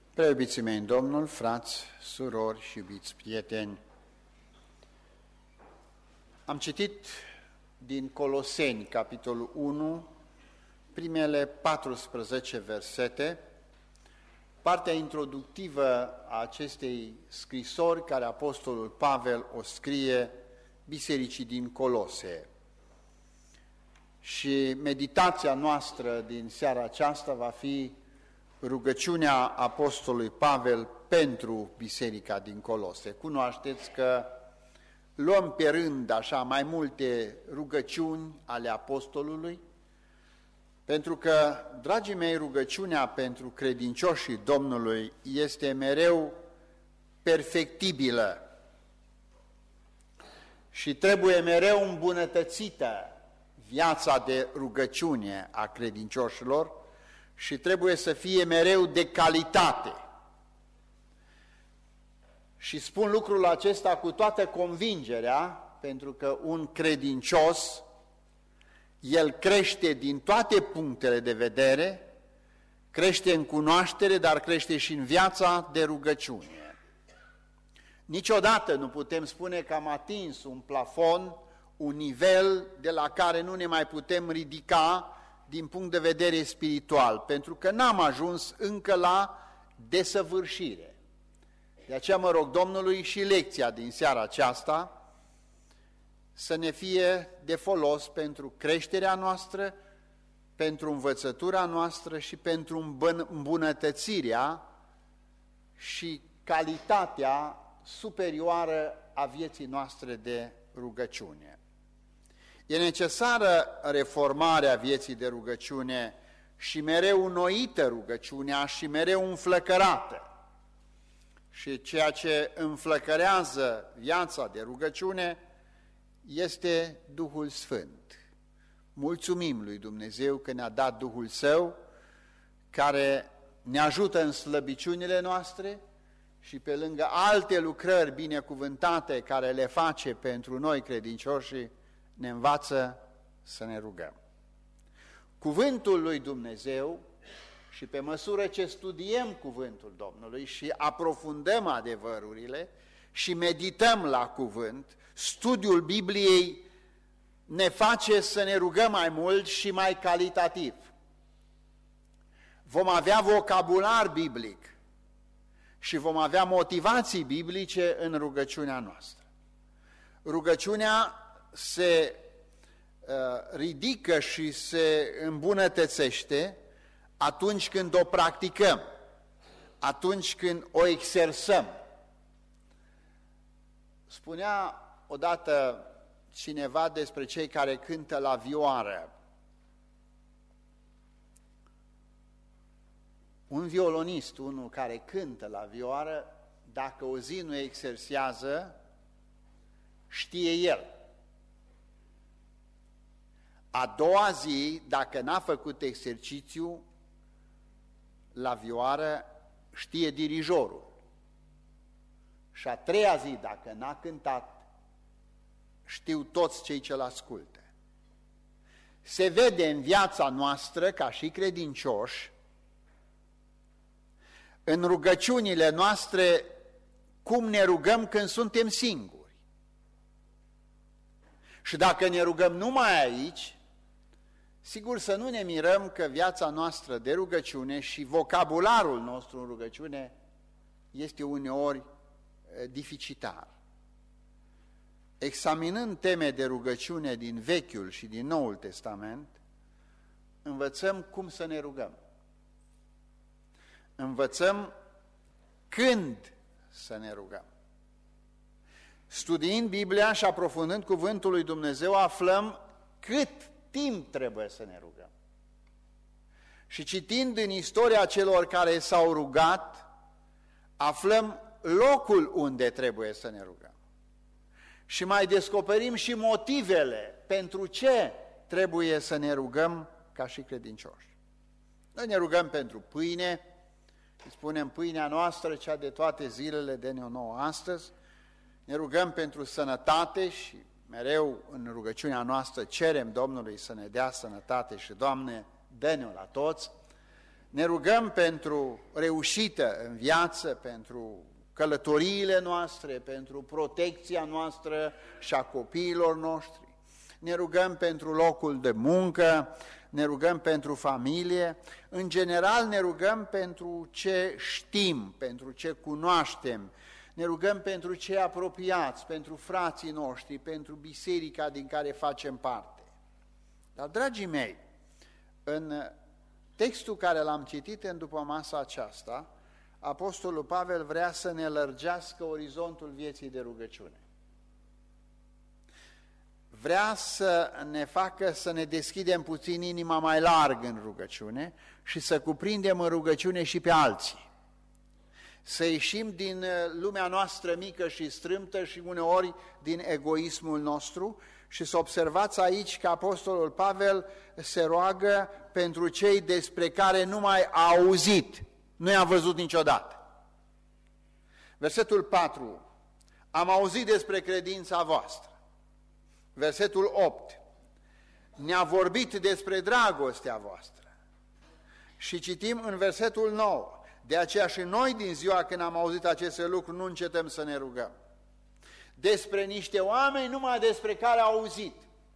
Preiubiții mei în Domnul, frați, surori și iubiți prieteni, am citit din Coloseni, capitolul 1, primele 14 versete, partea introductivă a acestei scrisori care apostolul Pavel o scrie bisericii din Colose. Și meditația noastră din seara aceasta va fi rugăciunea apostolului Pavel pentru biserica din Colose. Cunoașteți că luăm pe rând așa mai multe rugăciuni ale apostolului, pentru că, dragii mei, rugăciunea pentru credincioșii Domnului este mereu perfectibilă și trebuie mereu îmbunătățită viața de rugăciune a credincioșilor și trebuie să fie mereu de calitate. Și spun lucrul acesta cu toată convingerea, pentru că un credincios, el crește din toate punctele de vedere, crește în cunoaștere, dar crește și în viața de rugăciune. Niciodată nu putem spune că am atins un plafon, un nivel de la care nu ne mai putem ridica din punct de vedere spiritual, pentru că n-am ajuns încă la desăvârșire. De aceea mă rog Domnului și lecția din seara aceasta să ne fie de folos pentru creșterea noastră, pentru învățătura noastră și pentru îmbunătățirea și calitatea superioară a vieții noastre de rugăciune. E necesară reformarea vieții de rugăciune și mereu înnoită rugăciunea și mereu înflăcărată. Și ceea ce înflăcărează viața de rugăciune este Duhul Sfânt. Mulțumim lui Dumnezeu că ne-a dat Duhul Său, care ne ajută în slăbiciunile noastre și pe lângă alte lucrări binecuvântate care le face pentru noi credincioși, ne învață să ne rugăm. Cuvântul lui Dumnezeu, și pe măsură ce studiem cuvântul Domnului și aprofundăm adevărurile și medităm la cuvânt, studiul Bibliei ne face să ne rugăm mai mult și mai calitativ. Vom avea vocabular biblic și vom avea motivații biblice în rugăciunea noastră. Rugăciunea se ridică și se îmbunătățește atunci când o practicăm, atunci când o exersăm. Spunea odată cineva despre cei care cântă la vioară. Un violonist, unul care cântă la vioară, dacă o zi nu exersează, știe el. A doua zi, dacă n-a făcut exercițiu la vioară, știe dirijorul. Și a treia zi, dacă n-a cântat, știu toți cei ce-l ascultă. Se vede în viața noastră, ca și credincioși, în rugăciunile noastre, cum ne rugăm când suntem singuri. Și dacă ne rugăm numai aici, sigur să nu ne mirăm că viața noastră de rugăciune și vocabularul nostru în rugăciune este uneori dificitar. Examinând teme de rugăciune din Vechiul și din Noul Testament, învățăm cum să ne rugăm. Învățăm când să ne rugăm. Studiind Biblia și aprofundând cuvântul lui Dumnezeu, aflăm cât timp trebuie să ne rugăm. Și citind în istoria celor care s-au rugat, aflăm locul unde trebuie să ne rugăm. Și mai descoperim și motivele pentru ce trebuie să ne rugăm ca și credincioși. Noi ne rugăm pentru pâine, îi spunem pâinea noastră, cea de toate zilele, dă-ne-o nouă astăzi. Ne rugăm pentru sănătate și mereu în rugăciunea noastră cerem Domnului să ne dea sănătate și, Doamne, dă-ne-o la toți. Ne rugăm pentru reușită în viață, pentru călătoriile noastre, pentru protecția noastră și a copiilor noștri. Ne rugăm pentru locul de muncă, ne rugăm pentru familie. În general ne rugăm pentru ce știm, pentru ce cunoaștem. Ne rugăm pentru cei apropiați, pentru frații noștri, pentru biserica din care facem parte. Dar, dragii mei, în textul care l-am citit în după masa aceasta, Apostolul Pavel vrea să ne lărgească orizontul vieții de rugăciune. Vrea să ne facă să ne deschidem puțin inima mai larg în rugăciune și să cuprindem în rugăciune și pe alții. Să ieșim din lumea noastră mică și strâmtă și uneori din egoismul nostru și să observați aici că Apostolul Pavel se roagă pentru cei despre care nu mai a auzit, nu i-a văzut niciodată. Versetul 4, am auzit despre credința voastră. Versetul 8, ne-a vorbit despre dragostea voastră. Și citim în versetul 9, de aceea și noi din ziua când am auzit aceste lucruri nu încetăm să ne rugăm. Despre niște oameni numai despre care au auzit.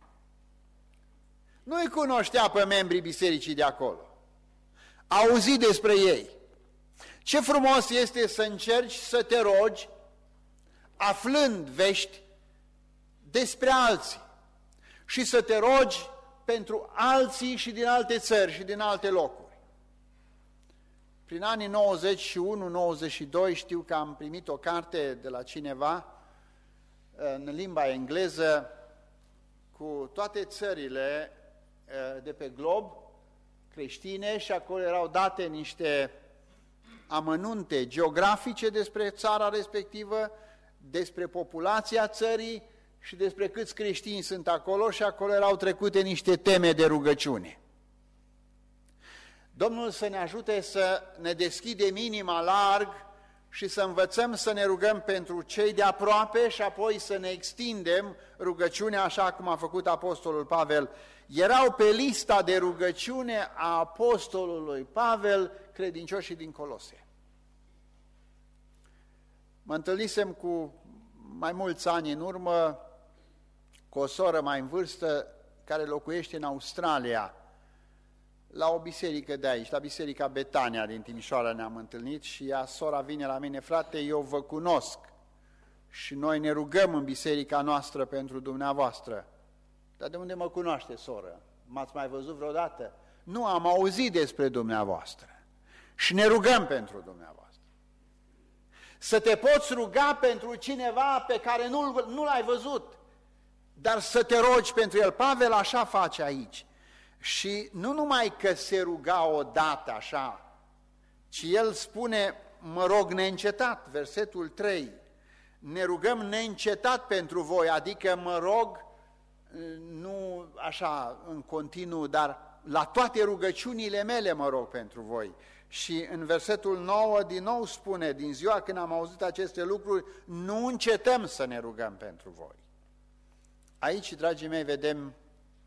Nu-i cunoștea pe membrii bisericii de acolo. A auzit despre ei. Ce frumos este să încerci să te rogi, aflând vești despre alții și să te rogi pentru alții și din alte țări și din alte locuri. Prin anii 91-92 știu că am primit o carte de la cineva în limba engleză cu toate țările de pe glob creștine și acolo erau date niște amănunte geografice despre țara respectivă, despre populația țării și despre câți creștini sunt acolo și acolo erau trecute niște teme de rugăciune. Domnul să ne ajute să ne deschidem inima larg și să învățăm să ne rugăm pentru cei de aproape și apoi să ne extindem rugăciunea așa cum a făcut Apostolul Pavel. Erau pe lista de rugăciune a Apostolului Pavel credincioșii din Colose. Mă întâlnisem cu mai mulți ani în urmă cu o soră mai în vârstă care locuiește în Australia, la o biserică de aici, la Biserica Betania din Timișoara ne-am întâlnit și sora vine la mine, frate, eu vă cunosc și noi ne rugăm în biserica noastră pentru dumneavoastră. Dar de unde mă cunoaște, soră? M-ați mai văzut vreodată? Nu, am auzit despre dumneavoastră și ne rugăm pentru dumneavoastră. Să te poți ruga pentru cineva pe care nu l-ai văzut, dar să te rogi pentru el. Pavel așa face aici. Și nu numai că se ruga odată așa, ci el spune, mă rog neîncetat, versetul 3, ne rugăm neîncetat pentru voi, adică mă rog, nu așa în continuu, dar la toate rugăciunile mele mă rog pentru voi. Și în versetul 9 din nou spune, din ziua când am auzit aceste lucruri, nu încetăm să ne rugăm pentru voi. Aici, dragii mei, vedem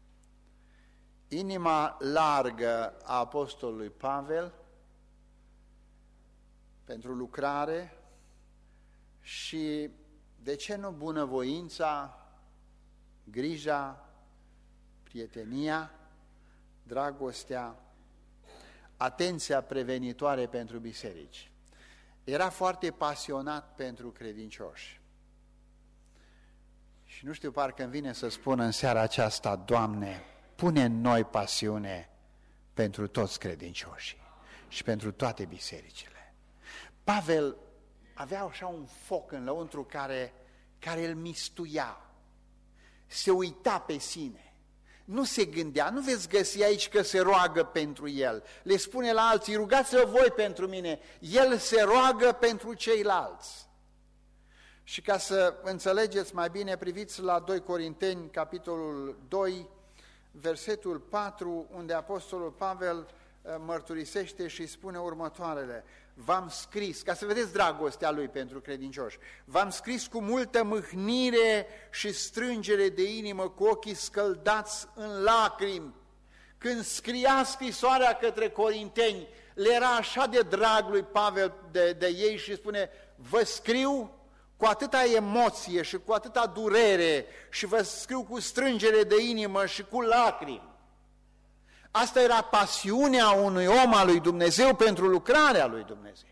inima largă a Apostolului Pavel pentru lucrare și, de ce nu, bunăvoința, grija, prietenia, dragostea, atenția prevenitoare pentru biserici. Era foarte pasionat pentru credincioși. Și nu știu, parcă îmi vine să spun în seara aceasta, Doamne, pune în noi pasiune pentru toți credincioșii și pentru toate bisericile. Pavel avea așa un foc în lăuntru care îl mistuia, se uita pe sine, nu se gândea, nu veți găsi aici că se roagă pentru el, le spune la alții, rugați-vă voi pentru mine, el se roagă pentru ceilalți. Și ca să înțelegeți mai bine, priviți la 2 Corinteni, capitolul 2, versetul 4, unde Apostolul Pavel mărturisește și spune următoarele: v-am scris, ca să vedeți dragostea lui pentru credincioși, v-am scris cu multă mâhnire și strângere de inimă, cu ochii scăldați în lacrimi. Când scria scrisoarea către corinteni, le era așa de drag lui Pavel de ei și spune, vă scriu cu atâta emoție și cu atâta durere și vă scriu cu strângere de inimă și cu lacrimi. Asta era pasiunea unui om al lui Dumnezeu pentru lucrarea lui Dumnezeu.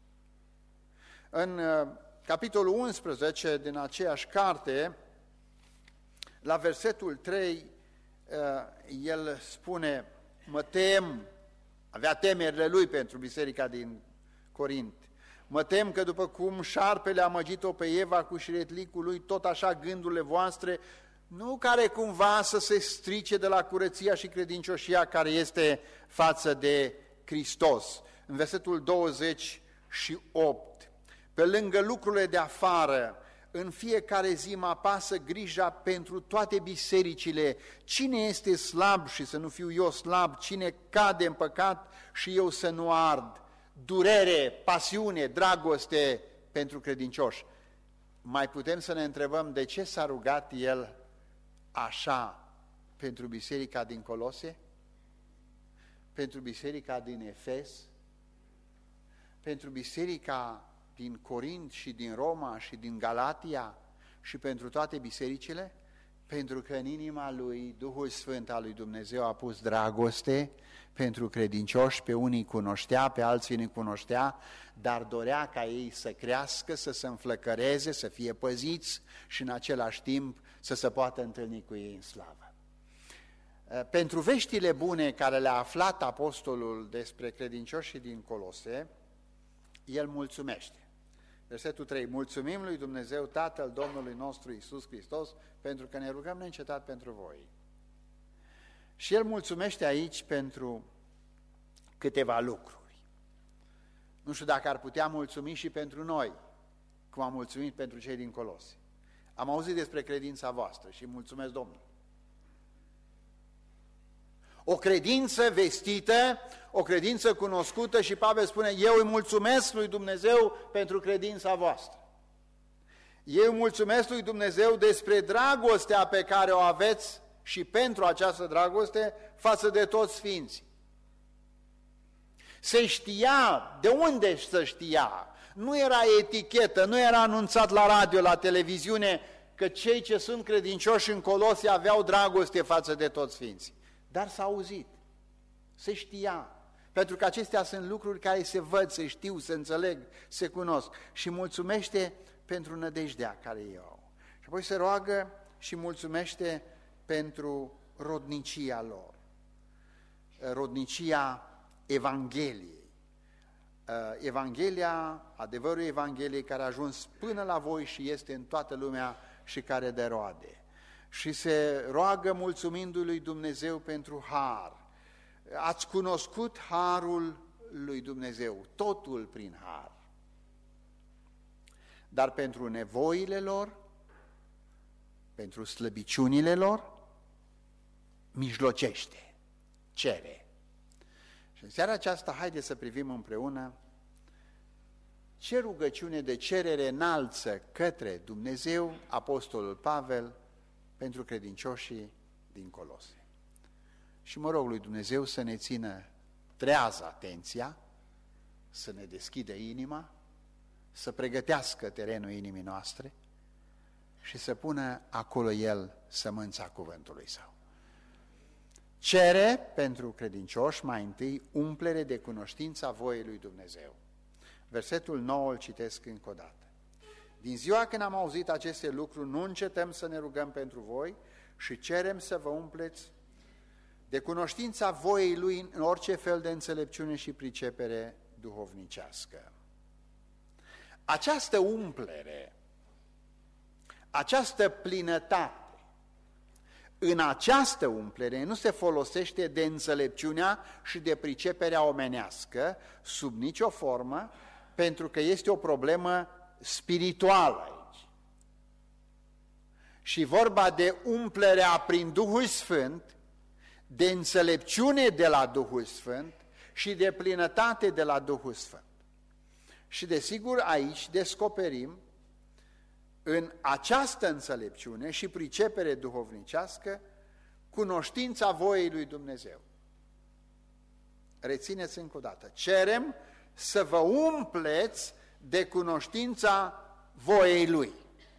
În capitolul 11 din aceeași carte, la versetul 3, el spune, mă tem, avea temerile lui pentru biserica din Corint, mă tem că după cum șarpele a amăgit-o pe Eva cu șiretlicul lui, tot așa gândurile voastre, nu care cumva să se strice de la curăția și credincioșia care este față de Hristos. În versetul 28, pe lângă lucrurile de afară, în fiecare zi mă apasă grija pentru toate bisericile. Cine este slab și să nu fiu eu slab? Cine cade în păcat și eu să nu ard? Durere, pasiune, dragoste pentru credincioși. Mai putem să ne întrebăm de ce s-a rugat el așa pentru biserica din Colose? Pentru biserica din Efes? Pentru biserica din Corint și din Roma și din Galatia și pentru toate bisericile? Pentru că în inima lui Duhul Sfânt al lui Dumnezeu a pus dragoste pentru credincioși, pe unii cunoștea, pe alții nu cunoștea, dar dorea ca ei să crească, să se înflăcăreze, să fie păziți și în același timp să se poată întâlni cu ei în slavă. Pentru veștile bune care le-a aflat apostolul despre credincioșii din Colose, el mulțumește. Versetul 3, mulțumim lui Dumnezeu, Tatăl Domnului nostru Iisus Hristos, pentru că ne rugăm neîncetat pentru voi. Și el mulțumește aici pentru câteva lucruri. Nu știu dacă ar putea mulțumi și pentru noi, cum am mulțumit pentru cei din Colose. Am auzit despre credința voastră și mulțumesc Domnului. O credință vestită, o credință cunoscută și Pavel spune, eu îi mulțumesc lui Dumnezeu pentru credința voastră. Eu îi mulțumesc lui Dumnezeu despre dragostea pe care o aveți și pentru această dragoste față de toți sfinții. Se știa, de unde să știa? Nu era etichetă, nu era anunțat la radio, la televiziune, că cei ce sunt credincioși în Colose aveau dragoste față de toți sfinții. Dar s-a auzit, se știa, pentru că acestea sunt lucruri care se văd, se știu, se înțeleg, se cunosc și mulțumește pentru nădejdea care ei au. Și apoi se roagă și mulțumește pentru rodnicia lor, rodnicia Evangheliei. Evanghelia, adevărul Evangheliei care a ajuns până la voi și este în toată lumea și care dă roade. Și se roagă mulțumindu-i lui Dumnezeu pentru har. Ați cunoscut harul lui Dumnezeu, totul prin har. Dar pentru nevoile lor, pentru slăbiciunile lor, mijlocește, cere. Și în seara aceasta, haideți să privim împreună ce rugăciune de cerere înalță către Dumnezeu apostolul Pavel pentru credincioșii din Colose. Și mă rog lui Dumnezeu să ne țină trează atenția, să ne deschidă inima, să pregătească terenul inimii noastre și să pună acolo El sămânța cuvântului Său. Cere pentru credincioși mai întâi umplere de cunoștința voiei lui Dumnezeu. Versetul 9 îl citesc încă o dată. Din ziua când am auzit aceste lucruri, nu încetăm să ne rugăm pentru voi și cerem să vă umpleți de cunoștința voiei Lui în orice fel de înțelepciune și pricepere duhovnicească. Această umplere, această plinătate, în această umplere nu se folosește de înțelepciunea și de priceperea omenească sub nicio formă, pentru că este o problemă spirituală aici. Și vorba de umplerea prin Duhul Sfânt, de înțelepciune de la Duhul Sfânt și de plinătate de la Duhul Sfânt. Și desigur aici descoperim în această înțelepciune și pricepere duhovnicească cunoștința voiei lui Dumnezeu. rețineți încă o dată, cerem să vă umpleți de cunoștința voiei Lui.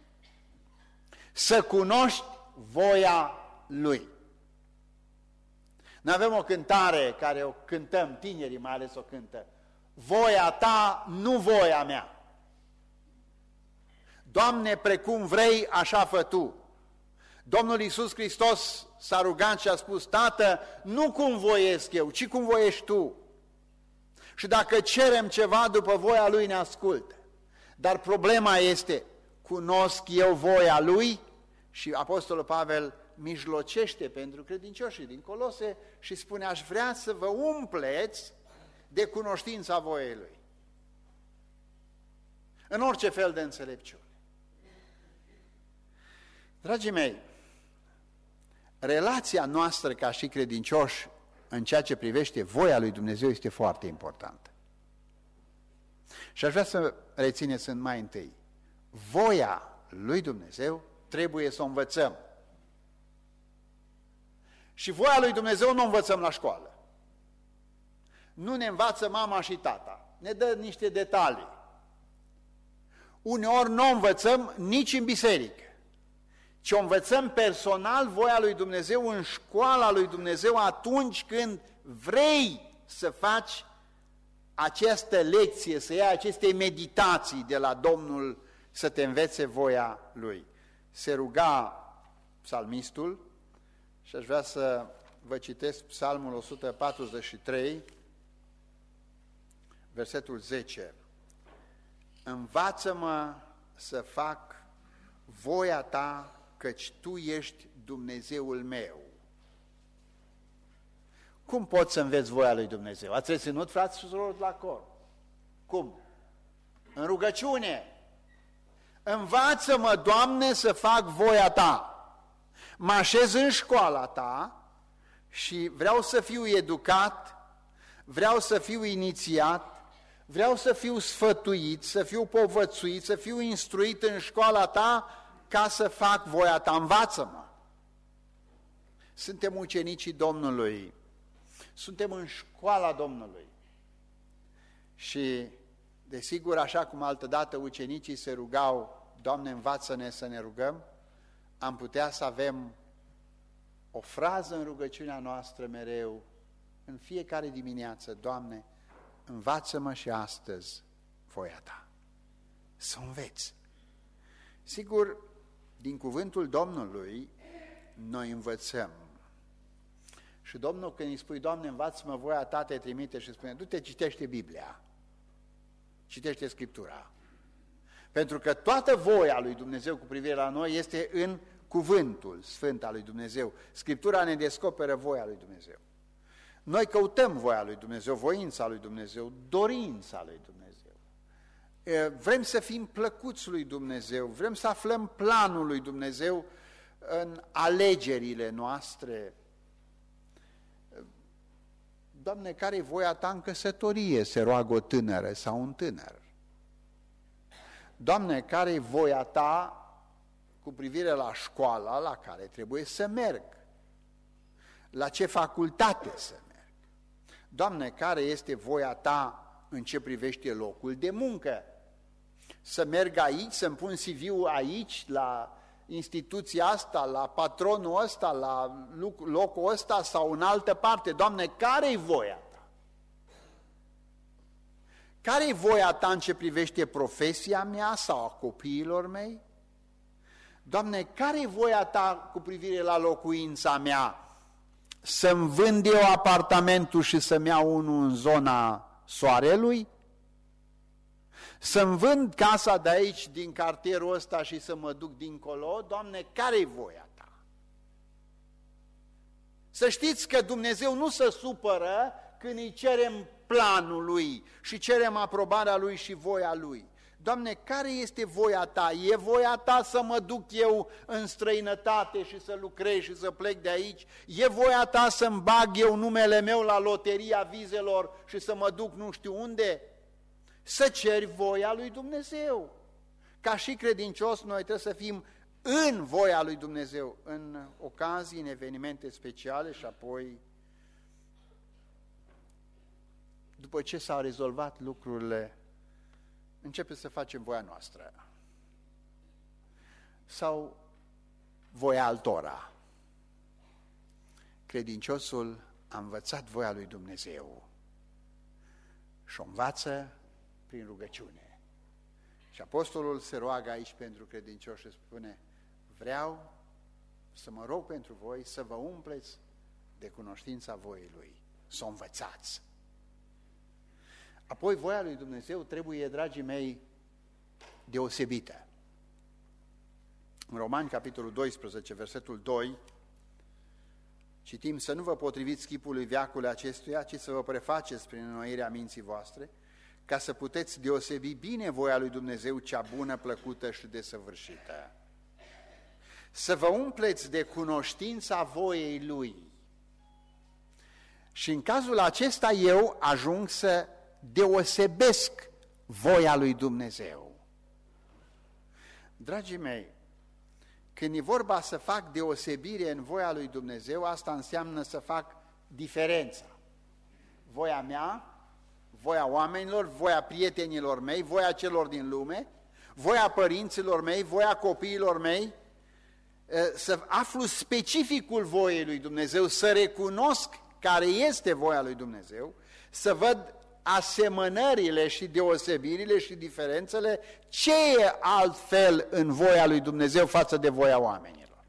Să cunoști voia Lui. Noi avem o cântare care o cântăm, tinerii mai ales o cântă. Voia ta, nu voia mea. Doamne, precum vrei, așa fă Tu. Domnul Iisus Hristos s-a rugat și a spus, Tată, nu cum voiesc eu, ci cum voiești Tu. Și dacă cerem ceva după voia Lui, ne ascultă. Dar problema este, cunosc eu voia Lui? Și Apostolul Pavel mijlocește pentru credincioșii din Colose și spune, aș vrea să vă umpleți de cunoștința voiei Lui. În orice fel de înțelepciune. Dragii mei, relația noastră ca și credincioși în ceea ce privește voia lui Dumnezeu este foarte importantă. Și aș vrea să rețineți în mai întâi, voia lui Dumnezeu trebuie să o învățăm. Și voia lui Dumnezeu nu o învățăm la școală. Nu ne învață mama și tata, ne dă niște detalii. Uneori nu o învățăm nici în biserică, ci o învățăm personal voia lui Dumnezeu în școala lui Dumnezeu atunci când vrei să faci această lecție, să iei aceste meditații de la Domnul să te învețe voia Lui. Se ruga psalmistul și aș vrea să vă citesc Psalmul 143, versetul 10. Învață-mă să fac voia Ta, căci Tu ești Dumnezeul meu. Cum poți să înveți voia lui Dumnezeu? Ați reținut, frați și surori, la cor? Cum? În rugăciune. Învață-mă, Doamne, să fac voia Ta. Mă așez în școala Ta și vreau să fiu educat, vreau să fiu inițiat, vreau să fiu sfătuit, să fiu povățuit, să fiu instruit în școala Ta ca să fac voia Ta. Învață-mă! Suntem ucenicii Domnului, suntem în școala Domnului și, desigur, așa cum altădată ucenicii se rugau, Doamne, învață-ne să ne rugăm, am putea să avem o frază în rugăciunea noastră mereu, în fiecare dimineață, Doamne, învață-mă și astăzi voia Ta, să înveți. Sigur, din cuvântul Domnului, noi învățăm. Și Domnul, când îi spui, Doamne, învață-mă voia Ta, te trimite și spune, du-te, citește Biblia, citește Scriptura. Pentru că toată voia lui Dumnezeu cu privire la noi este în cuvântul sfânt al lui Dumnezeu. Scriptura ne descoperă voia lui Dumnezeu. Noi căutăm voia lui Dumnezeu, voința lui Dumnezeu, dorința lui Dumnezeu. Vrem să fim plăcuți lui Dumnezeu, vrem să aflăm planul lui Dumnezeu în alegerile noastre. Doamne, care-i voia Ta în căsătorie? Se roagă o tânără sau un tânăr. Doamne, care-i voia Ta cu privire la școala la care trebuie să merg? La ce facultate să merg? Doamne, care este voia Ta în ce privește locul de muncă? Să merg aici, să-mi pun CV-ul aici, la instituția asta, la patronul ăsta, la locul ăsta sau în altă parte? Doamne, care-i voia Ta? Care-i voia Ta în ce privește profesia mea sau a copiilor mei? Doamne, care-i voia Ta cu privire la locuința mea? Să-mi vând eu apartamentul și să-mi iau unul în zona Soarelui? Să-mi vând casa de aici, din cartierul ăsta și să mă duc dincolo? Doamne, care-i voia Ta? Să știți că Dumnezeu nu se supără când îi cerem planul Lui și cerem aprobarea Lui și voia Lui. Doamne, care este voia Ta? E voia Ta să mă duc eu în străinătate și să lucrez și să plec de aici? E voia Ta să-mi bag eu numele meu la loteria vizelor și să mă duc nu știu unde? Să ceri voia lui Dumnezeu. Ca și credincios, noi trebuie să fim în voia lui Dumnezeu, în ocazii, în evenimente speciale și apoi după ce s-au rezolvat lucrurile, începem să facem voia noastră sau voia altora. Credinciosul a învățat voia lui Dumnezeu și o învață prin rugăciune. Și apostolul se roagă aici pentru credincioși și spune: vreau să mă rog pentru voi să vă umpleți de cunoștința voii Lui, să o învățați. Apoi voia lui Dumnezeu trebuie, dragii mei, deosebită. În Romani, capitolul 12, versetul 2, citim: să nu vă potriviți chipului veacului acestuia, ci să vă prefaceți prin înnoirea minții voastre, ca să puteți deosebi bine voia lui Dumnezeu, cea bună, plăcută și desăvârșită. Să vă umpleți de cunoștința voiei Lui. Și în cazul acesta eu ajung să deosebesc voia lui Dumnezeu. Dragii mei, când e vorba să fac deosebire în voia lui Dumnezeu, asta înseamnă să fac diferența. Voia mea, voia oamenilor, voia prietenilor mei, voia celor din lume, voia părinților mei, voia copiilor mei, să aflu specificul voiei lui Dumnezeu, să recunosc care este voia lui Dumnezeu, să văd asemănările și deosebirile și diferențele, ce e altfel în voia lui Dumnezeu față de voia oamenilor.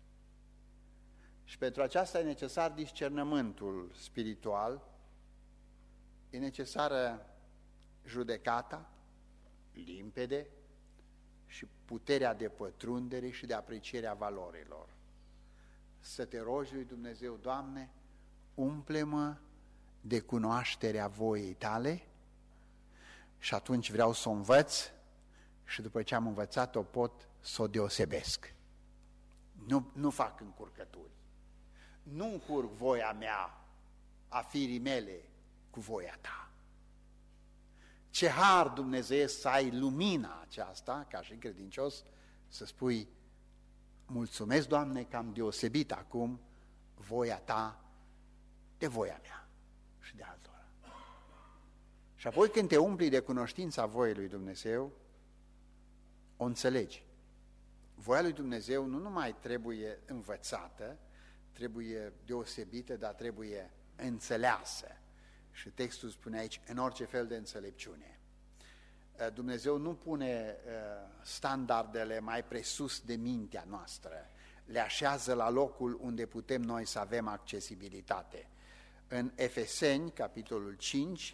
Și pentru aceasta e necesar discernământul spiritual, e necesară judecata limpede și puterea de pătrundere și de apreciere a valorilor. Să te rogi lui Dumnezeu: Doamne, umple-mă de cunoașterea voiei Tale și atunci vreau să o învăț și după ce am învățat-o pot să o deosebesc. Nu fac încurcături. Nu încurc voia mea, a firii mele, cu voia Ta. Ce har Dumnezeu să ai lumina aceasta, ca și credincios, să spui: mulțumesc, Doamne, că am deosebit acum voia Ta de voia mea și de altora. Și apoi când te umpli de cunoștința voiei lui Dumnezeu, o înțelegi. Voia lui Dumnezeu nu numai trebuie învățată, trebuie deosebită, dar trebuie înțeleasă. Și textul spune aici: în orice fel de înțelepciune. Dumnezeu nu pune standardele mai presus de mintea noastră, le așează la locul unde putem noi să avem accesibilitate. În Efeseni, capitolul 5,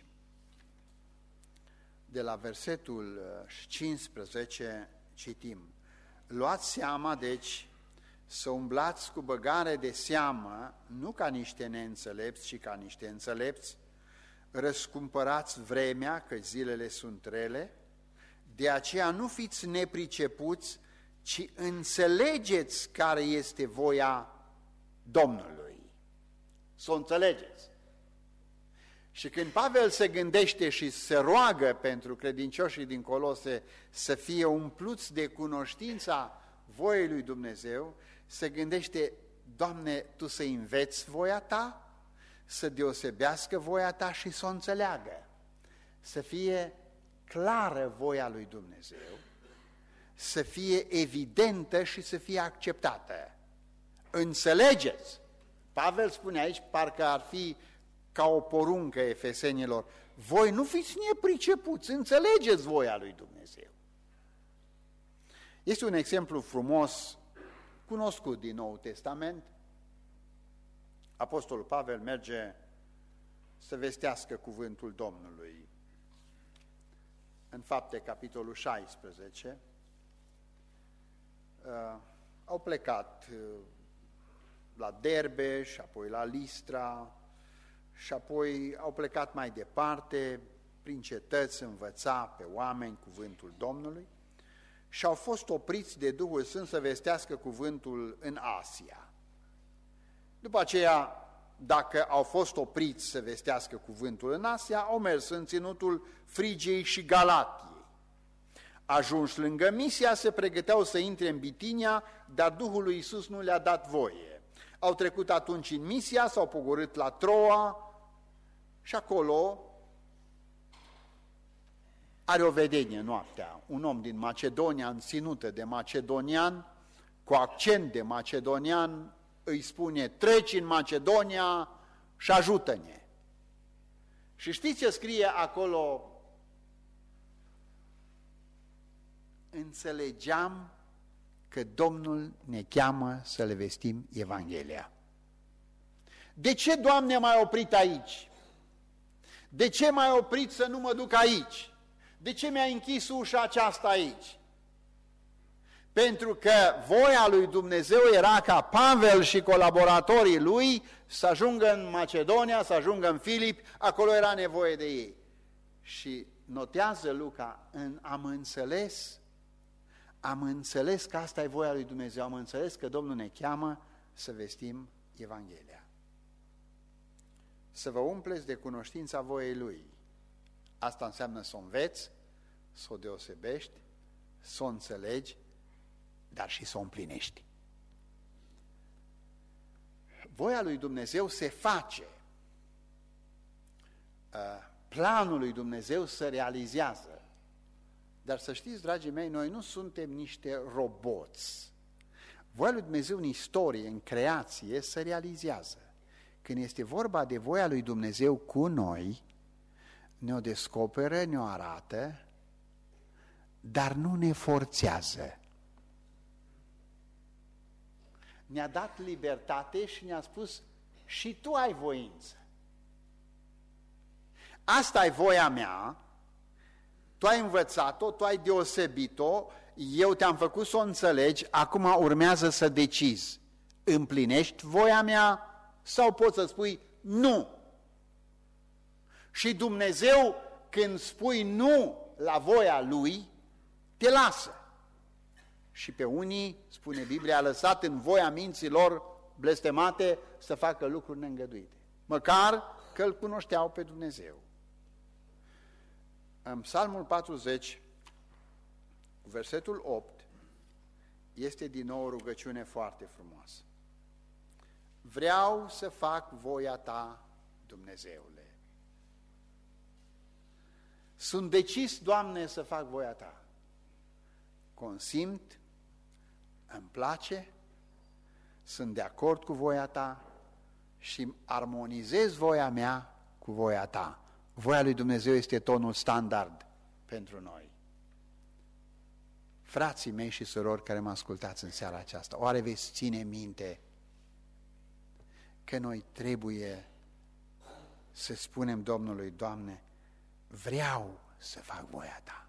de la versetul 15, citim: luați seama, deci, să umblați cu băgare de seamă, nu ca niște neînțelepți, ci ca niște înțelepți, răscumpărați vremea, că zilele sunt rele, de aceea nu fiți nepricepuți, ci înțelegeți care este voia Domnului. Să o înțelegeți. Și când Pavel se gândește și se roagă pentru credincioșii din Colose să fie umpluți de cunoștința voiei lui Dumnezeu, se gândește: Doamne, Tu să înveți voia Ta, să deosebească voia Ta și să o înțeleagă, să fie clară voia lui Dumnezeu, să fie evidentă și să fie acceptată. Înțelegeți! Pavel spune aici, parcă ar fi ca o poruncă efesenilor: voi nu fiți nepricepuți, înțelegeți voia lui Dumnezeu. Este un exemplu frumos, cunoscut din Noul Testament. Apostolul Pavel merge să vestească cuvântul Domnului. În Fapte, capitolul 16, au plecat la Derbe și apoi la Listra și apoi au plecat mai departe, prin cetăți, învăța pe oameni cuvântul Domnului și au fost opriți de Duhul Sfânt să vestească cuvântul în Asia. După aceea, dacă au fost opriți să vestească cuvântul în Asia, au mers în ținutul Frigiei și Galatiei. Ajunși lângă Misia, se pregăteau să intre în Bitinia, dar Duhul lui Iisus nu le-a dat voie. Au trecut atunci în Misia, s-au pogorât la Troa și acolo are o vedenie noaptea, un om din Macedonia, în ținută de macedonian, cu accent de macedonian, îi spune: treci în Macedonia și ajută-ne. Și știți ce scrie acolo? Înțelegeam că Domnul ne cheamă să le vestim Evanghelia. De ce, Doamne, m-ai oprit aici? De ce m-ai oprit să nu mă duc aici? De ce mi-ai închis ușa aceasta aici? Pentru că voia lui Dumnezeu era ca Pavel și colaboratorii lui să ajungă în Macedonia, să ajungă în Filip, acolo era nevoie de ei. Și notează Luca: am înțeles că asta e voia lui Dumnezeu, am înțeles că Domnul ne cheamă să vestim Evanghelia. Să vă umpleți de cunoștința voiei Lui. Asta înseamnă să o înveți, să o deosebești, să o înțelegi, dar și să o împlinești. Voia lui Dumnezeu se face. Planul lui Dumnezeu se realizează. Dar să știți, dragii mei, noi nu suntem niște roboți. Voia lui Dumnezeu în istorie, în creație, se realizează. Când este vorba de voia lui Dumnezeu cu noi, ne-o descoperă, ne-o arată, dar nu ne forțează. Ne-a dat libertate și ne-a spus: și tu ai voință. Asta e voia mea, tu ai învățat-o, tu ai deosebit-o, eu te-am făcut să o înțelegi, acum urmează să decizi. Împlinești voia mea sau poți să spui nu? Și Dumnezeu, când spui nu la voia Lui, te lasă. Și pe unii, spune Biblia, a lăsat în voia minților blestemate să facă lucruri neîngăduite, măcar că îl cunoșteau pe Dumnezeu. În Psalmul 40, versetul 8, este din nou o rugăciune foarte frumoasă. Vreau să fac voia ta, Dumnezeule. Sunt decis, Doamne, să fac voia ta. Consimt, îmi place, sunt de acord cu voia ta și armonizez voia mea cu voia ta. Voia lui Dumnezeu este tonul standard pentru noi. Frații mei și surori care mă ascultați în seara aceasta, oare veți ține minte că noi trebuie să spunem Domnului: Doamne, vreau să fac voia ta.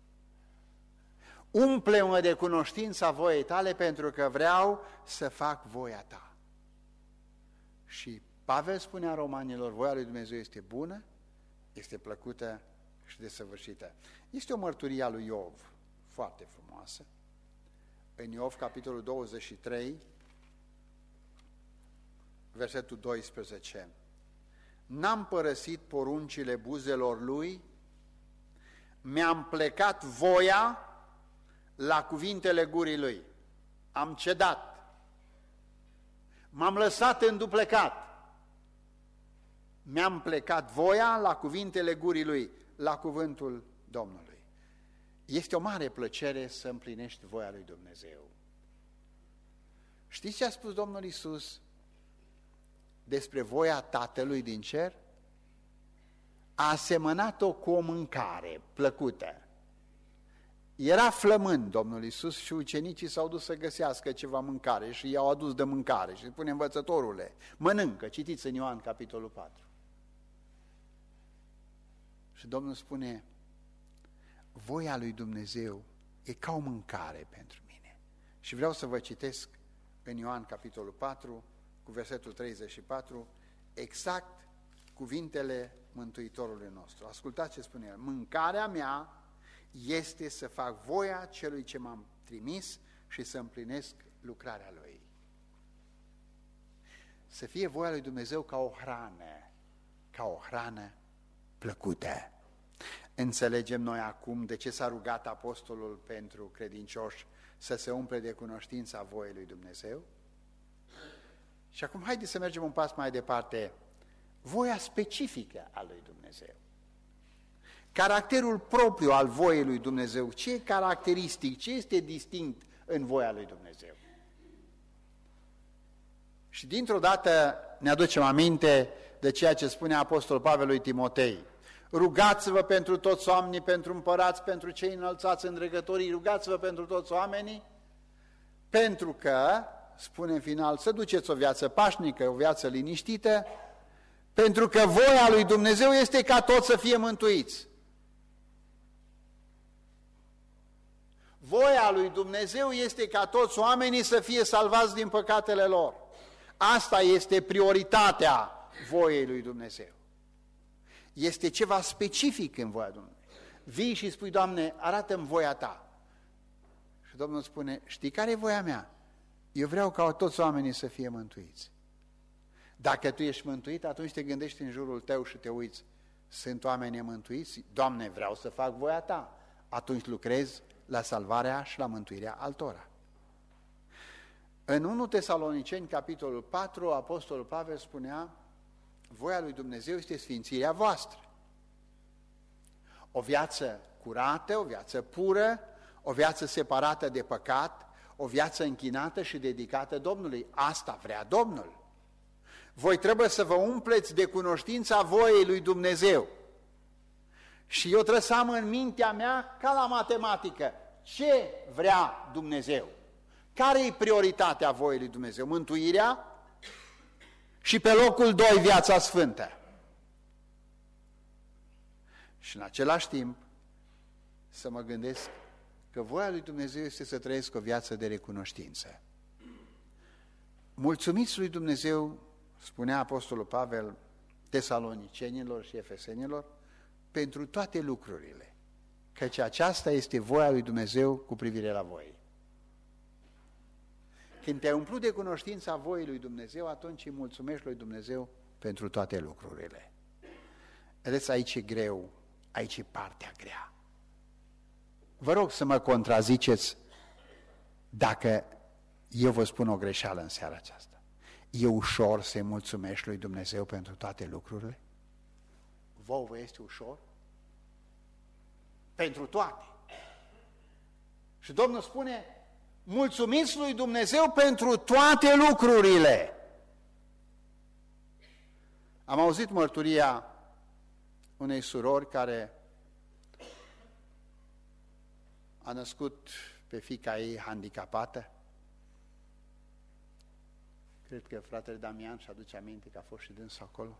Umple-mă de cunoștința voiei tale, pentru că vreau să fac voia ta. Și Pavel spunea romanilor: voia lui Dumnezeu este bună, este plăcută și desăvârșită. Este o mărturie a lui Iov foarte frumoasă. În Iov, capitolul 23, versetul 12. N-am părăsit poruncile buzelor lui, mi-am plecat voia la cuvintele gurii lui. Am cedat, m-am lăsat înduplecat, mi-am plecat voia la cuvintele gurii lui, la cuvântul Domnului. Este o mare plăcere să împlinești voia lui Dumnezeu. Știți ce a spus Domnul Iisus despre voia Tatălui din cer? A asemănat-o cu o mâncare plăcută. Era flămând Domnul Iisus și ucenicii s-au dus să găsească ceva mâncare și i-au adus de mâncare și spune: învățătorule, mănâncă, citiți în Ioan capitolul 4. Și Domnul spune: voia lui Dumnezeu e ca o mâncare pentru mine. Și vreau să vă citesc în Ioan capitolul 4 cu versetul 34 exact cuvintele Mântuitorului nostru. Ascultați ce spune el: mâncarea mea este să fac voia celui ce m-am trimis și să împlinesc lucrarea lui. Să fie voia lui Dumnezeu ca o hrană plăcută. Înțelegem noi acum de ce s-a rugat apostolul pentru credincioși să se umple de cunoștința voiei lui Dumnezeu? Și acum haideți să mergem un pas mai departe. Voia specifică a lui Dumnezeu. caracterul propriu al voiei lui Dumnezeu, ce e caracteristic, ce este distinct în voia lui Dumnezeu. Și dintr-o dată ne aducem aminte de ceea ce spune Apostolul Pavel lui Timotei. Rugați-vă pentru toți oamenii, pentru împărați, pentru cei înălțați în dregătorii, rugați-vă pentru toți oamenii, pentru că, spune în final, să duceți o viață pașnică, o viață liniștită, pentru că voia lui Dumnezeu este ca toți să fie mântuiți. Voia lui Dumnezeu este ca toți oamenii să fie salvați din păcatele lor. Asta este prioritatea voiei lui Dumnezeu. Este ceva specific în voia Dumnezeu. Vii și spui, Doamne, arată-mi voia Ta. Și Domnul spune, știi care e voia mea? Eu vreau ca toți oamenii să fie mântuiți. Dacă tu ești mântuit, atunci te gândești în jurul tău și te uiți, sunt oameni mântuiți? Doamne, vreau să fac voia Ta. Atunci lucrezi la salvarea și la mântuirea altora. În 1 Tesaloniceni, capitolul 4, Apostolul Pavel spunea, voia lui Dumnezeu este sfințirea voastră. O viață curată, o viață pură, o viață separată de păcat, o viață închinată și dedicată Domnului. Asta vrea Domnul. Voi trebuie să vă umpleți de cunoștința voiei lui Dumnezeu. Și eu trebuie să am în mintea mea, ca la matematică, ce vrea Dumnezeu. Care e prioritatea voii lui Dumnezeu? Mântuirea și pe locul 2 viața sfântă. Și în același timp să mă gândesc că voia lui Dumnezeu este să trăiesc o viață de recunoștință. Mulțumiți lui Dumnezeu, spunea Apostolul Pavel Tesalonicenilor și Efesenilor, pentru toate lucrurile, căci aceasta este voia lui Dumnezeu cu privire la voi. Când te-ai umplut de cunoștința voii lui Dumnezeu, atunci îi mulțumești lui Dumnezeu pentru toate lucrurile. Vedeți, aici e greu, aici e partea grea. Vă rog să mă contraziceți dacă eu vă spun o greșeală în seara aceasta. E ușor să-i mulțumești lui Dumnezeu pentru toate lucrurile? Vouă vă este ușor? Pentru toate. Și Domnul spune, mulțumiți lui Dumnezeu pentru toate lucrurile. Am auzit mărturia unei surori care a născut pe fiica ei handicapată. Cred că fratele Damian și aduce aminte că a fost și dânsul acolo.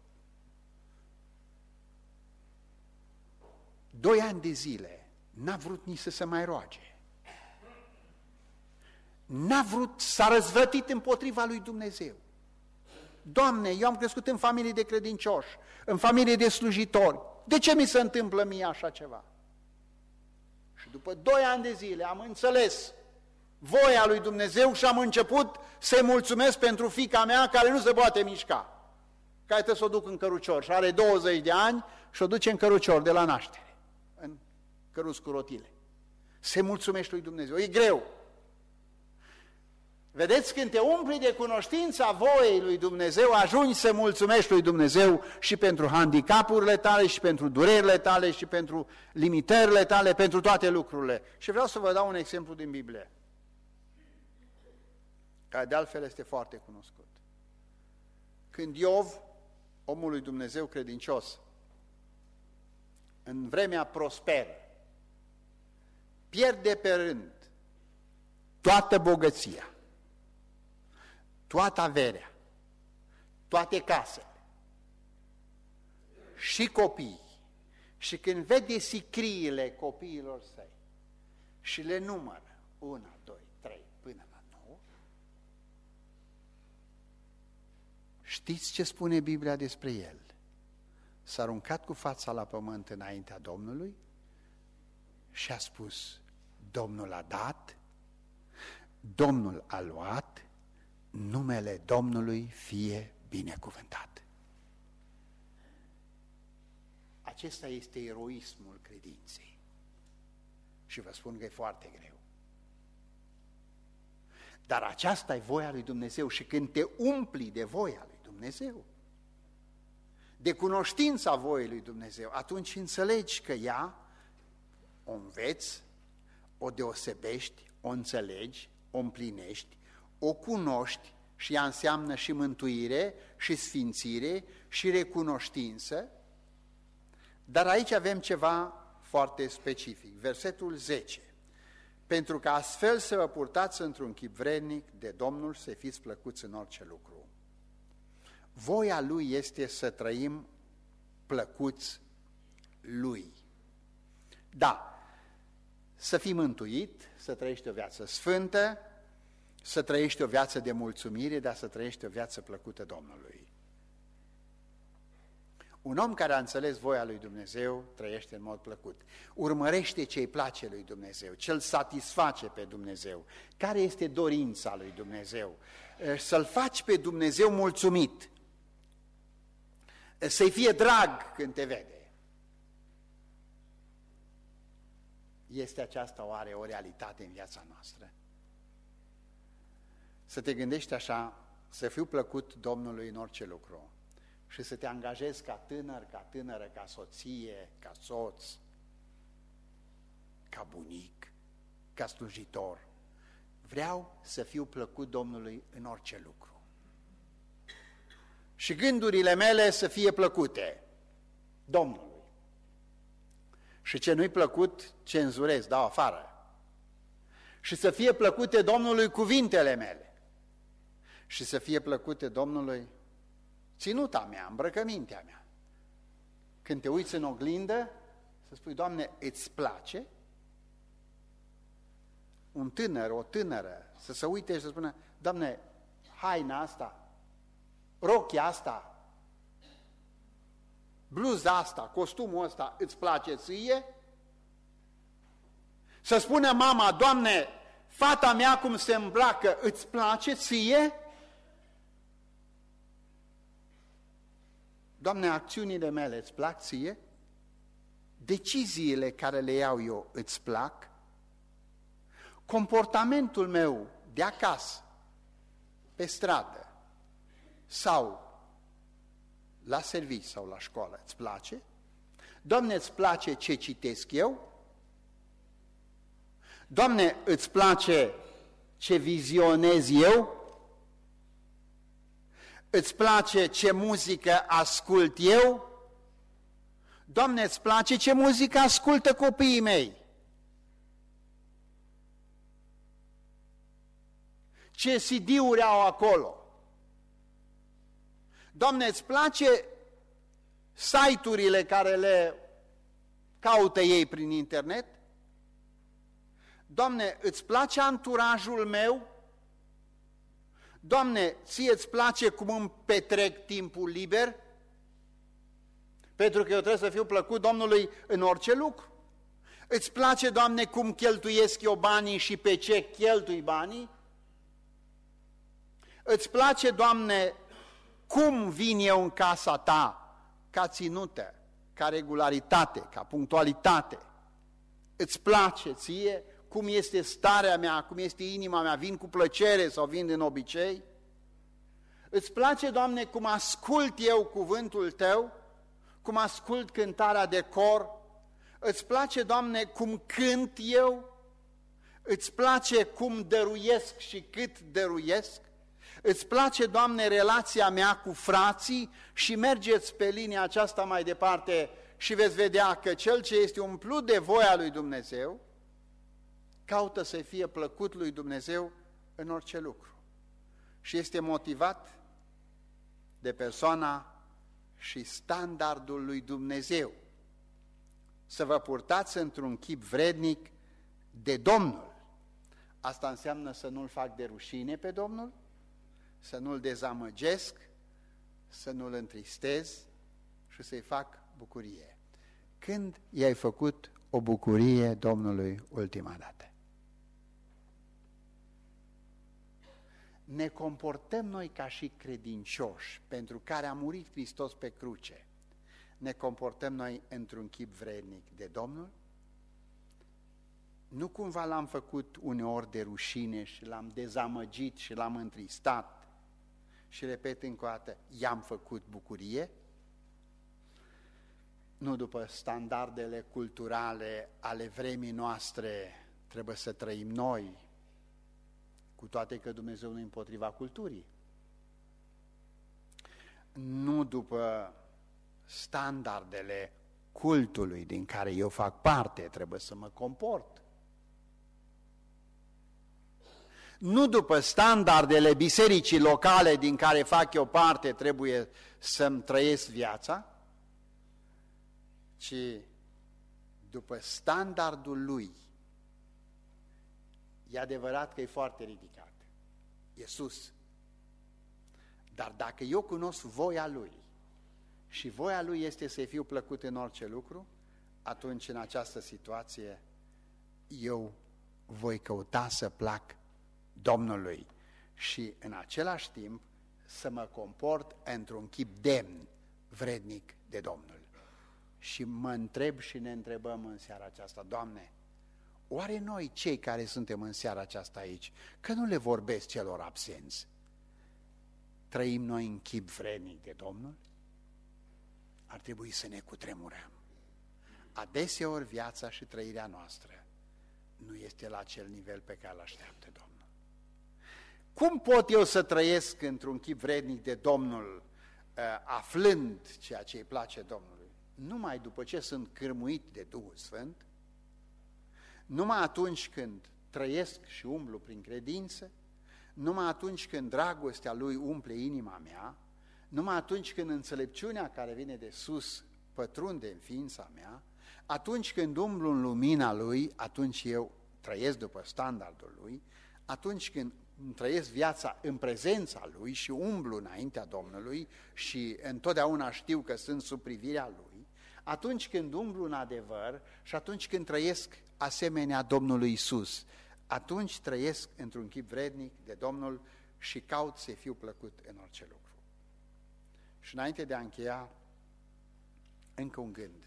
2 ani de zile n-a vrut nici să se mai roage. N-a vrut, s-a răzvătit împotriva lui Dumnezeu. Doamne, eu am crescut în familie de credincioși, în familie de slujitori. De ce mi se întâmplă mie așa ceva? Și după 2 ani de zile am înțeles voia lui Dumnezeu și am început să-i mulțumesc pentru fiica mea care nu se poate mișca, care trebuie să o duc în cărucior și are 20 de ani și o duce în cărucior de la naștere, în căruț cu rotile. Se mulțumește lui Dumnezeu, e greu. Vedeți, când te umpli de cunoștința voiei lui Dumnezeu, ajungi să mulțumești lui Dumnezeu și pentru handicapurile tale, și pentru durerile tale, și pentru limitările tale, pentru toate lucrurile. Și vreau să vă dau un exemplu din Biblie, care de altfel este foarte cunoscut. Când Iov, omul lui Dumnezeu credincios, în vremea prosperă, pierde pe rând toată bogăția, toată averea, toate casele și copiii, și când vede sicriile copiilor săi și le numără 1, 2, 3 până la 9, știți ce spune Biblia despre el? S-a aruncat cu fața la pământ înaintea Domnului și a spus, Domnul a dat, Domnul a luat, numele Domnului fie binecuvântat. Acesta este eroismul credinței. Și vă spun că e foarte greu. Dar aceasta e voia lui Dumnezeu și când te umpli de voia lui Dumnezeu, de cunoștința voii lui Dumnezeu, atunci înțelegi că ea o înveți, o deosebești, o înțelegi, o împlinești, o cunoști și ea înseamnă și mântuire, și sfințire, și recunoștință. Dar aici avem ceva foarte specific. Versetul 10. Pentru că astfel să vă purtați într-un chip vrednic de Domnul, să fiți plăcuți în orice lucru. Voia Lui este să trăim plăcuți Lui. Da, să fii mântuit, să trăiești o viață sfântă, să trăiești o viață de mulțumire, dar să trăiești o viață plăcută Domnului. Un om care a înțeles voia lui Dumnezeu trăiește în mod plăcut. Urmărește ce îi place lui Dumnezeu, ce îl satisface pe Dumnezeu. Care este dorința lui Dumnezeu? Să-L faci pe Dumnezeu mulțumit. Să-i fie drag când te vede. Este aceasta oare o realitate în viața noastră? Să te gândești așa, să fiu plăcut Domnului în orice lucru și să te angajezi ca tânăr, ca tânără, ca soție, ca soț, ca bunic, ca slujitor. Vreau să fiu plăcut Domnului în orice lucru. Și gândurile mele să fie plăcute Domnului. Și ce nu-i plăcut, cenzurez, dau afară. Și să fie plăcute Domnului cuvintele mele. Și să fie plăcute Domnului ținuta mea, îmbrăcămintea mea. Când te uiți în oglindă, să spui, Doamne, îți place? Un tânăr, o tânără, să se uite și să spună, Doamne, haina asta, rochia asta, bluza asta, costumul ăsta, îți place ție? Să spună mama, Doamne, fata mea cum se îmbracă, îți place ție? Doamne, acțiunile mele îți plac ție? Deciziile care le iau eu îți plac? Comportamentul meu de acasă, pe stradă sau la serviciu sau la școală, îți place? Doamne, îți place ce citesc eu? Doamne, îți place ce vizionez eu? Îți place ce muzică ascult eu? Doamne, îți place ce muzică ascultă copiii mei? Ce CD-uri au acolo? Doamne, îți place site-urile care le caută ei prin internet? Doamne, îți place anturajul meu? Doamne, ție îți place cum îmi petrec timpul liber? Pentru că eu trebuie să fiu plăcut Domnului în orice lucru. Îți place, Doamne, cum cheltuiesc eu banii și pe ce cheltui banii? Îți place, Doamne, cum vin eu în casa Ta, ca ținută, ca regularitate, ca punctualitate? Îți place ție cum este starea mea, cum este inima mea, vin cu plăcere sau vin din obicei? Îți place, Doamne, cum ascult eu cuvântul Tău, cum ascult cântarea de cor? Îți place, Doamne, cum cânt eu? Îți place cum dăruiesc și cât dăruiesc? Îți place, Doamne, relația mea cu frații? Și mergeți pe linia aceasta mai departe și veți vedea că cel ce este umplut de voia lui Dumnezeu caută să fie plăcut lui Dumnezeu în orice lucru și este motivat de persoana și standardul lui Dumnezeu. Să vă purtați într-un chip vrednic de Domnul. Asta înseamnă să nu-L fac de rușine pe Domnul, să nu-L dezamăgesc, să nu-L întristez și să-i fac bucurie. Când i-ai făcut o bucurie Domnului ultima dată? Ne comportăm noi ca și credincioși pentru care a murit Hristos pe cruce. Ne comportăm noi într-un chip vrednic de Domnul? Nu cumva l-am făcut uneori de rușine și l-am dezamăgit și l-am întristat? Și repet încă o dată, i-am făcut bucurie? nu după standardele culturale ale vremii noastre trebuie să trăim noi, cu toate că Dumnezeu nu-i împotriva culturii. Nu după standardele cultului din care eu fac parte trebuie să mă comport. Nu după standardele bisericii locale din care fac eu parte trebuie să-mi trăiesc viața, ci după standardul lui. E adevărat că e foarte ridicat, e sus. Dar dacă eu cunosc voia lui și voia lui este să fiu plăcut în orice lucru, atunci în această situație eu voi căuta să plac Domnului și în același timp să mă comport într-un chip demn, vrednic de Domnul. Și mă întreb și ne întrebăm în seara aceasta, Doamne, oare noi cei care suntem în seara aceasta aici, că nu le vorbesc celor absenți, trăim noi în chip vrednic de Domnul? Ar trebui să ne cutremurăm. Adeseori viața și trăirea noastră nu este la acel nivel pe care îl așteaptă Domnul. Cum pot eu să trăiesc într-un chip vrednic de Domnul, aflând ceea ce îi place Domnului? Numai după ce sunt cârmuit de Duhul Sfânt, numai atunci când trăiesc și umblu prin credință, numai atunci când dragostea Lui umple inima mea, numai atunci când înțelepciunea care vine de sus pătrunde în ființa mea, atunci când umblu în lumina Lui, atunci eu trăiesc după standardul Lui, atunci când trăiesc viața în prezența Lui și umblu înaintea Domnului și întotdeauna știu că sunt sub privirea Lui, atunci când umblu în adevăr și atunci când trăiesc asemenea Domnului Iisus, atunci trăiesc într-un chip vrednic de Domnul și caut să fiu plăcut în orice lucru. Și înainte de a încheia, încă un gând.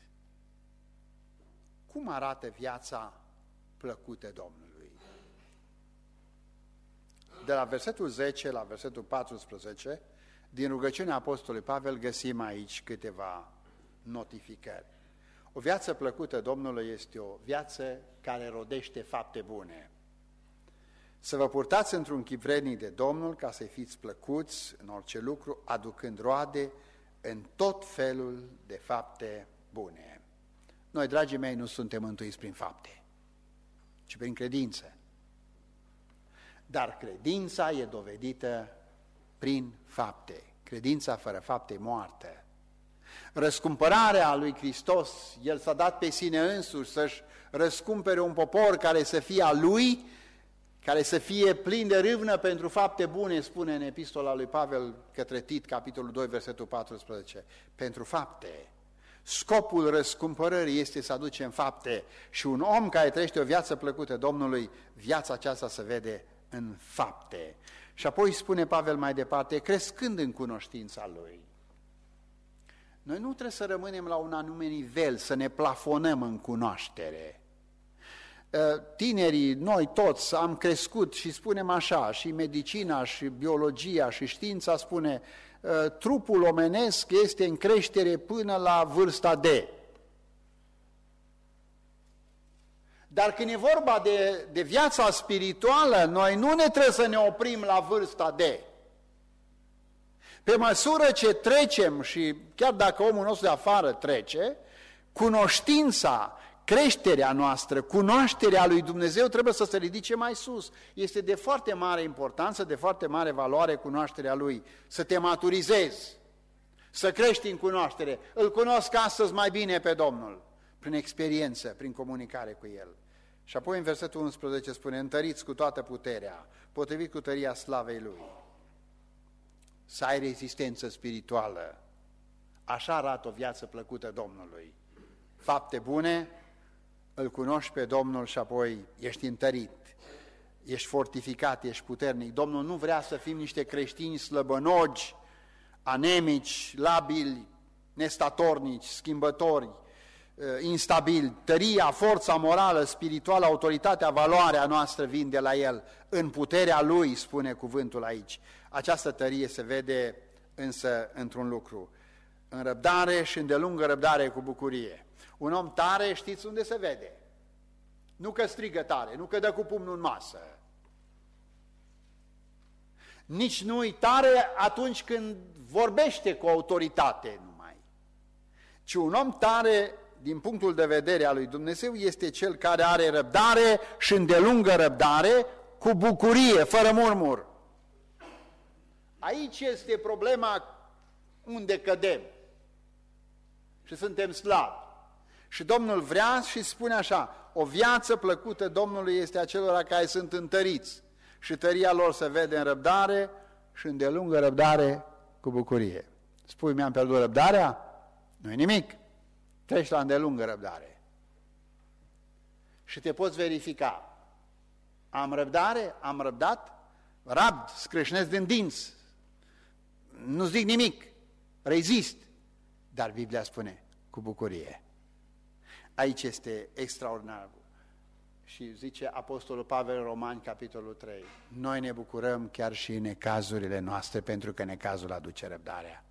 Cum arată viața plăcută Domnului? De la versetul 10 la versetul 14, din rugăciunea Apostolului Pavel, găsim aici câteva notificări. O viață plăcută Domnului este o viață care rodește fapte bune. Să vă purtați într-un chip vrednic de Domnul, ca să fiți plăcuți în orice lucru, aducând roade în tot felul de fapte bune. Noi, dragii mei, nu suntem mântuiți prin fapte, ci prin credință. Dar credința e dovedită prin fapte. Credința fără fapte e moartă. Răscumpărarea lui Hristos, El s-a dat pe sine însuși să-și răscumpere un popor care să fie a Lui, care să fie plin de râvnă pentru fapte bune, spune în epistola lui Pavel către Tit, capitolul 2, versetul 14, pentru fapte. Scopul răscumpărării este să aducem fapte și un om care trăiește o viață plăcută Domnului, viața aceasta se vede în fapte. Și apoi spune Pavel mai departe, crescând în cunoștința Lui. Noi nu trebuie să rămânem la un anume nivel, să ne plafonăm în cunoaștere. Tinerii, noi toți am crescut și spunem așa, și medicina, și biologia, și știința spune, trupul omenesc este în creștere până la vârsta de. Dar când e vorba de viața spirituală, noi nu ne trebuie să ne oprim la vârsta de. Pe măsură ce trecem și chiar dacă omul nostru de afară trece, cunoștința, creșterea noastră, cunoașterea lui Dumnezeu trebuie să se ridice mai sus. Este de foarte mare importanță, de foarte mare valoare cunoașterea Lui. Să te maturizezi, să crești în cunoaștere. Îl cunosc astăzi mai bine pe Domnul, prin experiență, prin comunicare cu El. Și apoi în versetul 11 spune, întăriți cu toată puterea, potrivit cu tăria slavei Lui. Să ai rezistență spirituală. Așa arată o viață plăcută Domnului. Fapte bune, îl cunoști pe Domnul și apoi ești întărit, ești fortificat, ești puternic. Domnul nu vrea să fim niște creștini slăbănogi, anemici, labili, nestatornici, schimbători, instabili. Tăria, forța morală, spirituală, autoritatea, valoarea noastră vin de la El. În puterea Lui, spune cuvântul aici. Această tărie se vede însă într-un lucru. în răbdare și îndelungă răbdare cu bucurie. Un om tare, știți unde se vede? Nu că strigă tare, nu că dă cu pumnul în masă. Nici nu-i tare atunci când vorbește cu autoritate numai. Ci un om tare, din punctul de vedere al lui Dumnezeu, este cel care are răbdare și îndelungă răbdare cu bucurie, fără murmur. Aici este problema unde cădem și suntem slabi. Și Domnul vrea și spune așa: o viață plăcută Domnului este a celor care sunt întăriți și tăria lor se vede în răbdare și îndelungă răbdare cu bucurie. Spui, mi-am pierdut răbdarea? Nu-i nimic. Treci la îndelungă răbdare. Și te poți verifica. Am răbdare? Am răbdat? Rabd, scrâșnesc din dinți. Nu zic nimic. Rezist. Dar Biblia spune, cu bucurie. Aici este extraordinar. Și zice Apostolul Pavel în Romani, capitolul 3, noi ne bucurăm chiar și în necazurile noastre, pentru că necazul aduce răbdarea.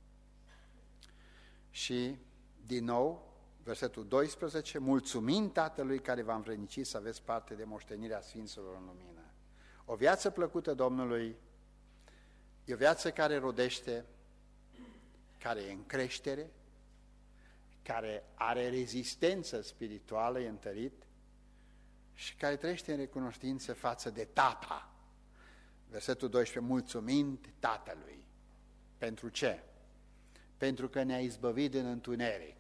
Și, din nou, versetul 12, mulțumind Tatălui care v-a învrednicit să aveți parte de moștenirea Sfinților în lumină. O viață plăcută Domnului e o viață care rodește, care e în creștere, care are rezistență spirituală, e întărit, și care trăiește în recunoștință față de Tata. Versetul 12, mulțumind Tatălui. Pentru ce? Pentru că ne-a izbăvit din întuneric.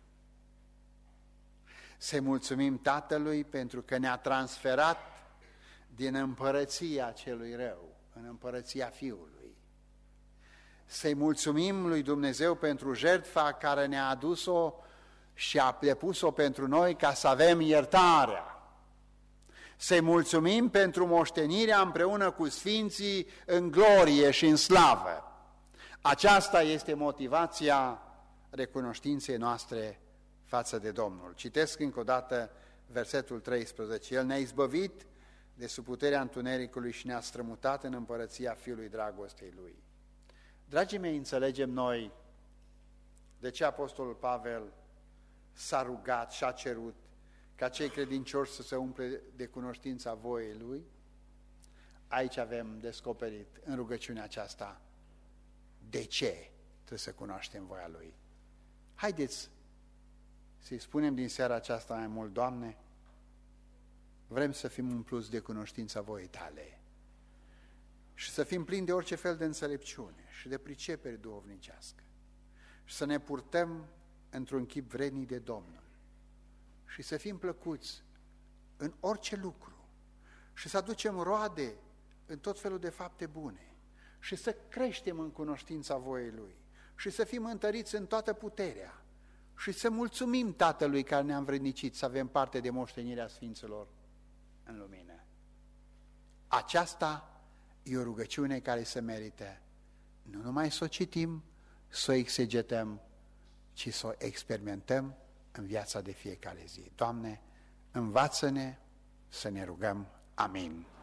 Să mulțumim Tatălui pentru că ne-a transferat din împărăția celui rău în împărăția Fiului. Să-i mulțumim lui Dumnezeu pentru jertfa care ne-a adus-o și a depus-o pentru noi ca să avem iertarea. Să-i mulțumim pentru moștenirea împreună cu Sfinții în glorie și în slavă. Aceasta este motivația recunoștinței noastre față de Domnul. Citesc încă o dată versetul 13. El ne-a izbăvit de sub puterea întunericului și ne-a strămutat în împărăția Fiului dragostei Lui. Dragii mei, înțelegem noi de ce Apostolul Pavel s-a rugat și a cerut ca cei credincioși să se umple de cunoștința voiei Lui? Aici avem descoperit în rugăciunea aceasta de ce trebuie să cunoaștem voia Lui. Haideți să-i spunem din seara aceasta mai mult: Doamne, vrem să fim umpluți de cunoștința voii Tale și să fim plini de orice fel de înțelepciune și de pricepere duhovnicească și să ne purtăm într-un chip vrednic de Domnul și să fim plăcuți în orice lucru și să aducem roade în tot felul de fapte bune și să creștem în cunoștința voiei Lui și să fim întăriți în toată puterea și să mulțumim Tatălui care ne-a învrednicit să avem parte de moștenirea Sfinților în lumină. Aceasta e o rugăciune care se merită nu numai să o citim, să o exegetăm, ci să o experimentăm în viața de fiecare zi. Doamne, învață-ne să ne rugăm. Amin.